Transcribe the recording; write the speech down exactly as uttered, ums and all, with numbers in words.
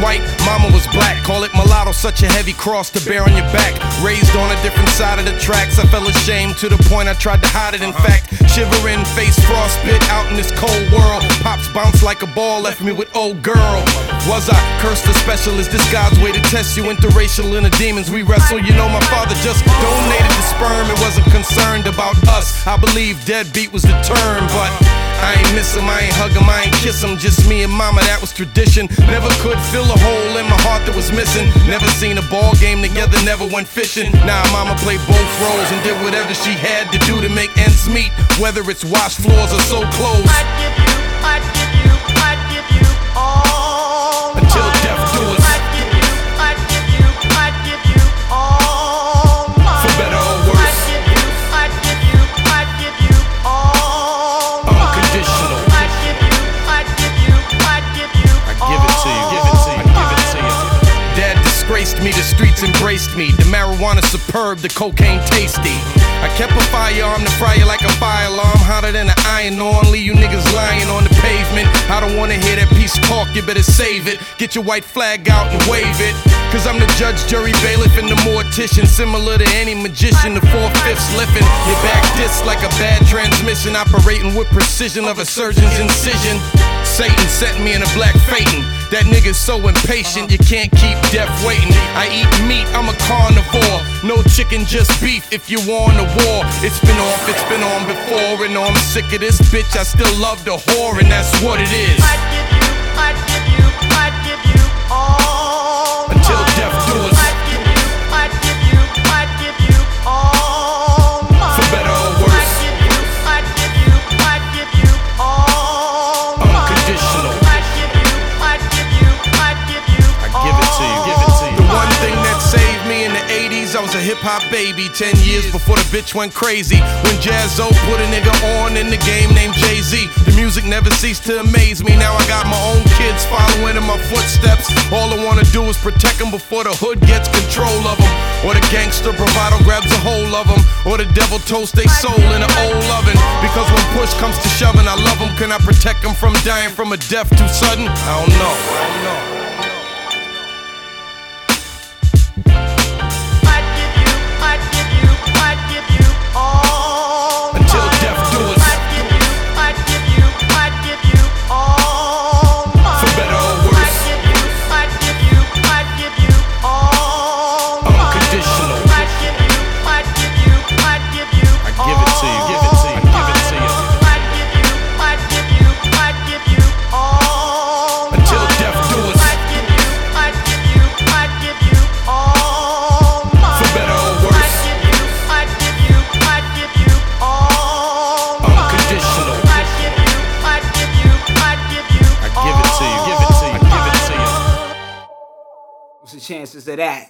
white, mama was black. Call it mulatto, such a heavy cross to bear on your back. Raised on a different side of the tracks, I felt ashamed to the point I tried to hide it. In fact, shivering, face frostbit out in this cold world. Pops bounced like a ball, left me with old girl. Was I cursed or special? Is this God's way to test you? Interracial in the demons we wrestle. You know my father just donated the sperm and wasn't concerned about us. I believe deadbeat was the term, but I ain't miss him, I ain't hug him, I ain't kiss him. Just me and mama, that was tradition. Never could fill a hole in my heart that was missing. Never seen a ball game together, never went fishing. Nah, mama played both roles and did whatever she had to do to make ends meet. Whether it's wash floors or sew clothes, I'd give you, I'd give you, I'd give you all until death do us. I'd give you, I'd give you, I'd give you all mine. For better or worse, I'd give you, I'd give you, I'd give you all mine. unconditional. I'd give you, I'd give you, I'd give you I give it to you, give it to you, I give it to you. Dad disgraced me, the streets embraced me. The marijuana superb, the cocaine tasty. I kept a firearm to fry you like a fire alarm, hotter than an iron on. Leave you niggas lying on the pavement. I don't wanna hear that peace talk, you better save it. Get your white flag out and wave it. Cause I'm the judge, jury, bailiff, and the mortician. Similar to any magician, the four-fifths lifting. Your back disc like a bad transmission, operating with precision of a surgeon's incision. Satan sent me in a black Phaeton. That nigga's so impatient, you can't keep death waiting. I eat meat, I'm a carnivore. No chicken, just beef if you want a war. It's been off, it's been on before, and I'm sick of this bitch. I still love the whore, and that's what it is. I'd give you, I'd give you, I'd give you all Until mine. death do us. I'd give you, I'd give you, I'd give you all mine. For better or worse, I'd give you, I'd give you, I'd give you all mine. unconditional. I'd give you, I'd give you, I'd give you I give it to you, give it to you. The one thing that saved me in the eighties, I was a hip-hop baby. Ten years before the bitch went crazy. When Jazzo put a nigga on in the game named Jay-Z. The music never ceased to amaze me. Now I got my own kids following in my footsteps. All I wanna do is protect them before the hood gets control of them. Or the gangster bravado grabs a hold of them. Or the devil toasts they soul in an old oven. Because when push comes to shoving, I love them. Can I protect them from dying from a death too sudden? I don't know, I don't know. I'd give you, I'd give you, I'd give you all Until mine. death do us. I'd give you, I'd give you, I'd give you all mine. For better or worse, I'd give you, I'd give you, I'd give you all mine. unconditional. I'd give you, I'd give you, I'd give you I give it to you, give it to you, I give it to you. I'd give you, I'd give you, I'd give you all Until mine. death do us. I'd give you, I'd give you, I'd give you all mine. For better or I'd worse, give you, I'd give you, I'd give you all mine. unconditional. I'd give you, I'd give you, I'd give you I give it to you, give it to you, I give it to you. What's the chances of that?